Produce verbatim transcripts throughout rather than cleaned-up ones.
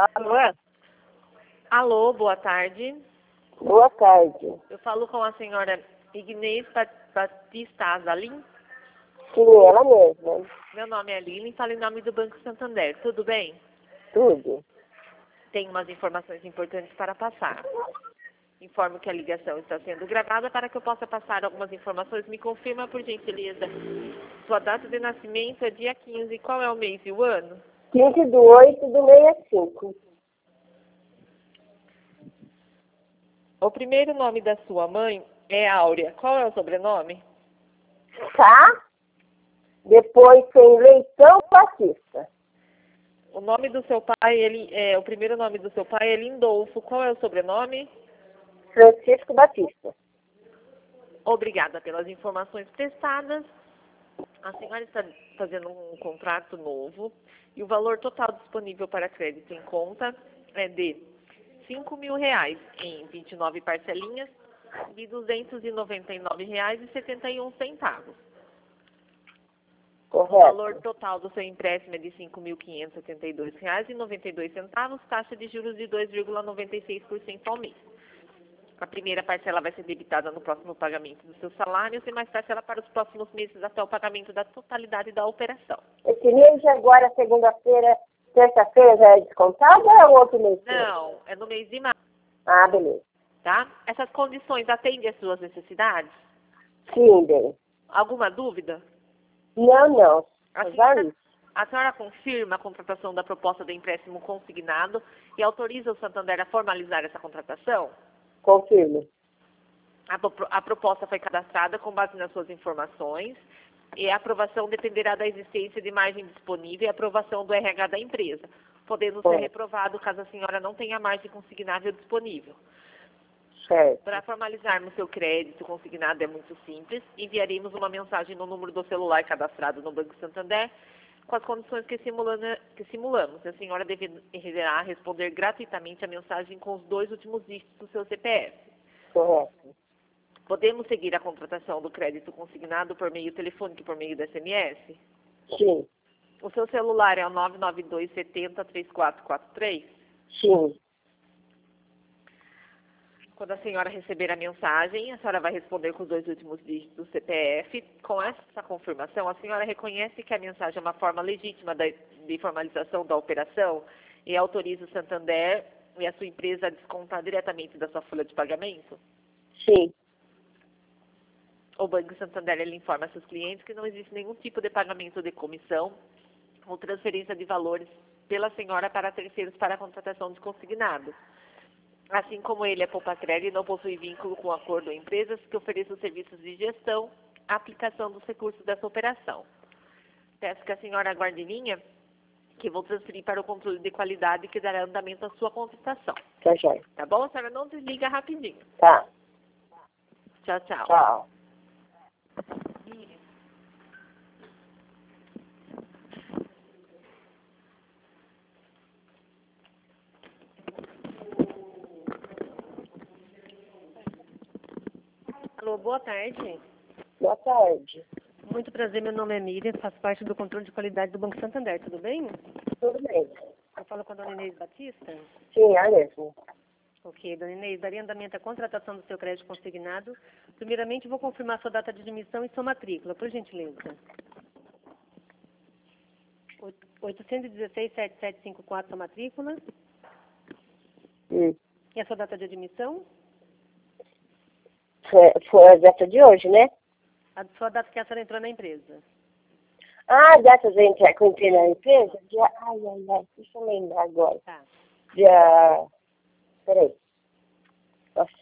Alô? Alô, boa tarde. Boa tarde. Eu falo com a senhora Ignez Batista Azalim. Sim, ela mesma. Meu nome é Lili, falo em nome do Banco Santander. Tudo bem? Tudo. Tenho umas informações importantes para passar. Informo que a ligação está sendo gravada para que eu possa passar algumas informações. Me confirma, por gentileza, sua data de nascimento é dia quinze. Qual é o mês e o ano? quinze do oito do sessenta e cinco. O primeiro nome da sua mãe é Áurea. Qual é o sobrenome? Tá? Depois tem Leitão Batista. O nome do seu pai, ele é, o primeiro nome do seu pai é Lindolfo. Qual é o sobrenome? Francisco Batista. Obrigada pelas informações prestadas. A senhora está fazendo um contrato novo e o valor total disponível para crédito em conta é de cinco mil reais em vinte e nove parcelinhas de duzentos e noventa e nove reais e setenta e um centavos. Correto. O valor total do seu empréstimo é de cinco mil quinhentos e setenta e dois reais e noventa e dois centavos, taxa de juros de dois vírgula noventa e seis por cento ao mês. A primeira parcela vai ser debitada no próximo pagamento do seu salário e mais parcela para os próximos meses até o pagamento da totalidade da operação. Esse mês agora, segunda-feira, terça-feira já é descontado ou é outro mês? Não, é no mês de março, Ah, beleza. tá? Essas condições atendem às suas necessidades? Sim, bem. Alguma dúvida? Não, não. A Só senhora, isso. a senhora confirma a contratação da proposta do empréstimo consignado e autoriza o Santander a formalizar essa contratação? Confirmo. A, pro- a proposta foi cadastrada com base nas suas informações e a aprovação dependerá da existência de margem disponível e aprovação do R H da empresa, podendo ser Bom. reprovado caso a senhora não tenha margem consignável disponível. Certo. Para formalizarmos seu crédito consignado é muito simples. Enviaremos uma mensagem no número do celular cadastrado no Banco Santander com as condições que, simulana- que simulamos. A senhora deve- deverá responder gratuitamente a mensagem com os dois últimos dígitos do seu C P F. Correto. Podemos seguir a contratação do crédito consignado por meio telefônico e por meio do S M S? Sim. O seu celular é o nove nove dois sete zero três quatro quatro três? Sim. Quando a senhora receber a mensagem, a senhora vai responder com os dois últimos dígitos do C P F. Com essa confirmação, a senhora reconhece que a mensagem é uma forma legítima da- de formalização da operação e autoriza o Santander e a sua empresa a descontar diretamente da sua folha de pagamento? Sim. O Banco Santander ele informa a seus clientes que não existe nenhum tipo de pagamento de comissão ou transferência de valores pela senhora para terceiros para a contratação de consignado. Assim como ele é poupa-crédito e não possui vínculo com acordo ou empresas que ofereçam serviços de gestão, aplicação dos recursos dessa operação. Peço que a senhora aguarde em linha, que vou transferir para o controle de qualidade que dará andamento à sua contratação. Tá jóia. Tá bom? A senhora não desliga rapidinho. Tá. Tchau, tchau. Tchau. Alô, boa tarde. Boa tarde. Muito prazer, meu nome é Miriam, faço parte do controle de qualidade do Banco Santander, tudo bem? Tudo bem. Eu falo com a dona Inês Batista. Sim, é mesmo. Ok, dona Inês, daria andamento à contratação do seu crédito consignado. Primeiramente, vou confirmar sua data de admissão e sua matrícula, por gentileza. oito um seis, sete sete cinco quatro, sua matrícula. Hum. E a sua data de admissão? Foi, foi a data de hoje, né? A sua data que a senhora entrou na empresa. Ah, a data de entrar com entrei na empresa? Dia... Ai, ai, ai. Deixa eu lembrar agora. Tá. Dia... Peraí. Nossa.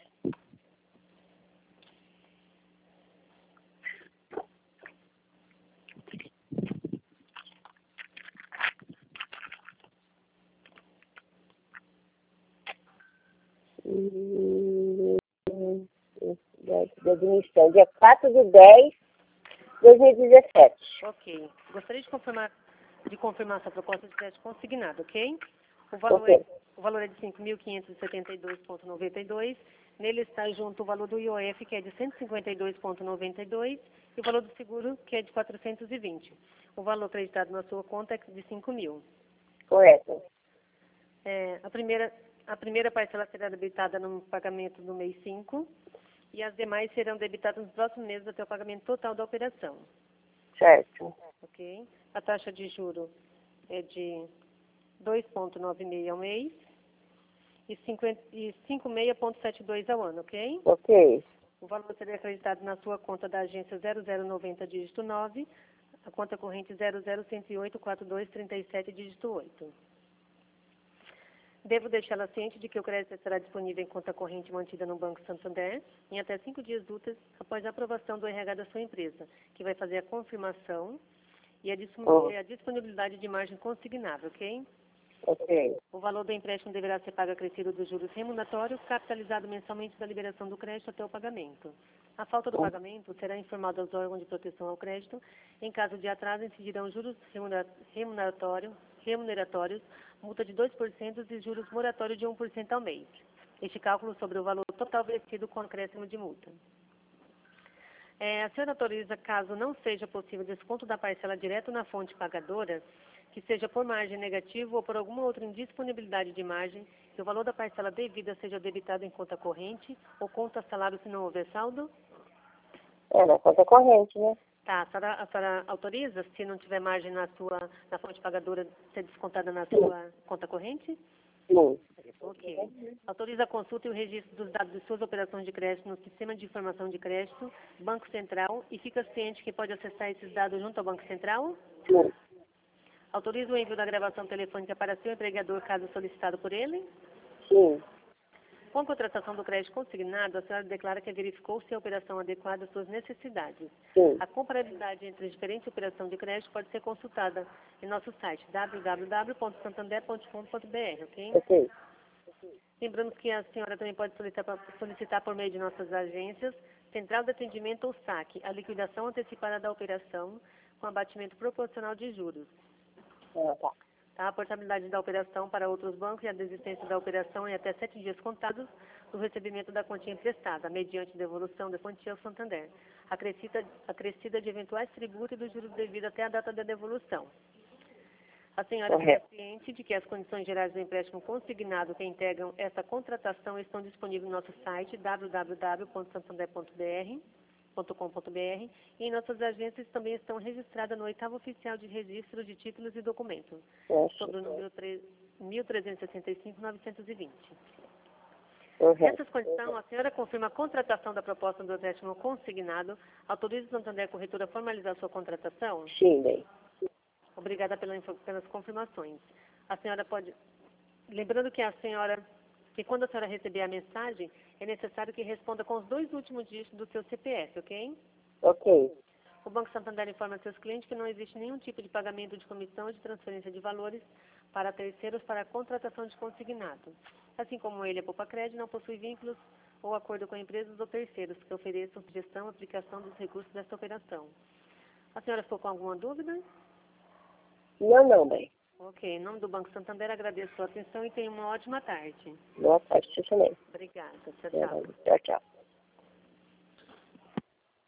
Hum, de admissão, dia quatro de dez de dois mil e dezessete. Ok. Gostaria de confirmar, de confirmar sua proposta de crédito consignado, ok? O valor, Ok. é, o valor é de cinco mil quinhentos e setenta e dois vírgula noventa e dois. Nele está junto o valor do I O F, que é de cento e cinquenta e dois vírgula noventa e dois, e o valor do seguro, que é de quatrocentos e vinte. O valor acreditado na sua conta é de cinco mil. Correto. É, a, primeira, a primeira parcela será debitada no pagamento do mês cinco e as demais serão debitadas nos próximos meses até o pagamento total da operação. Certo. Ok? A taxa de juro é de dois vírgula noventa e seis ao mês e cinco vírgula seis ponto setenta e dois ao ano, ok? Ok. O valor será acreditado na sua conta da agência zero zero noventa, dígito nove, a conta corrente zero zero um zero oito quatro dois três sete, dígito oito. Devo deixá-la ciente de que o crédito estará disponível em conta corrente mantida no Banco Santander em até cinco dias úteis após a aprovação do R H da sua empresa, que vai fazer a confirmação e a disponibilidade de margem consignável, ok? Ok. O valor do empréstimo deverá ser pago acrescido dos juros remuneratórios, capitalizado mensalmente da liberação do crédito até o pagamento. A falta do pagamento será informado aos órgãos de proteção ao crédito. Em caso de atraso, incidirão juros remuneratórios, remuneratórios, multa de dois por cento e juros moratórios de um por cento ao mês. Este cálculo sobre o valor total vencido com acréscimo de multa. É, a senhora autoriza, caso não seja possível desconto da parcela direto na fonte pagadora, que seja por margem negativa ou por alguma outra indisponibilidade de margem, que o valor da parcela devida seja debitado em conta corrente ou conta salário se não houver saldo? É, na conta corrente, né? Tá, a senhora, a senhora autoriza, se não tiver margem na sua, na fonte pagadora, ser descontada na sua conta corrente? Sim. Ok. Autoriza a consulta e o registro dos dados de suas operações de crédito no Sistema de Informação de Crédito, Banco Central, e fica ciente que pode acessar esses dados junto ao Banco Central? Sim. Autoriza o envio da gravação telefônica para seu empregador, caso solicitado por ele? Sim. Com a contratação do crédito consignado, a senhora declara que verificou se a operação adequada às suas necessidades. Sim. A comparabilidade entre as diferentes operações de crédito pode ser consultada em nosso site w w w ponto santander ponto com ponto b r, ok? Ok. Lembramos que a senhora também pode solicitar, solicitar por meio de nossas agências, Central de Atendimento ou saque, a liquidação antecipada da operação com abatimento proporcional de juros. Ah, tá. Tá? A portabilidade da operação para outros bancos e a desistência da operação em até sete dias contados do recebimento da quantia emprestada, mediante devolução da quantia ao Santander, acrescida, acrescida de eventuais tributos e dos juros devidos até a data da devolução. A senhora fica ciente de que as condições gerais do empréstimo consignado que integram essa contratação estão disponíveis no nosso site w w w ponto santander ponto com ponto b r e em nossas agências também estão registradas no oitavo oficial de registro de títulos e documentos, sobre o número mil trezentos e sessenta e cinco, novecentos e vinte. Nessas condições, a senhora confirma a contratação da proposta do empréstimo consignado, autoriza o Santander Corretora a formalizar sua contratação? Sim, bem. Obrigada pela, pelas confirmações. A senhora pode... Lembrando que a senhora, que quando a senhora receber a mensagem, é necessário que responda com os dois últimos dígitos do seu C P F, ok? Ok. O Banco Santander informa seus clientes que não existe nenhum tipo de pagamento de comissão ou de transferência de valores para terceiros para a contratação de consignado. Assim como ele, a Poupa Crédito, não possui vínculos ou acordo com empresas ou terceiros que ofereçam gestão e aplicação dos recursos desta operação. A senhora ficou com alguma dúvida? Não, não, bem. Ok, em nome do Banco Santander, agradeço a sua atenção e tenha uma ótima tarde. Boa tarde, você também. Obrigada. Tchau, tchau. Tchau, tchau.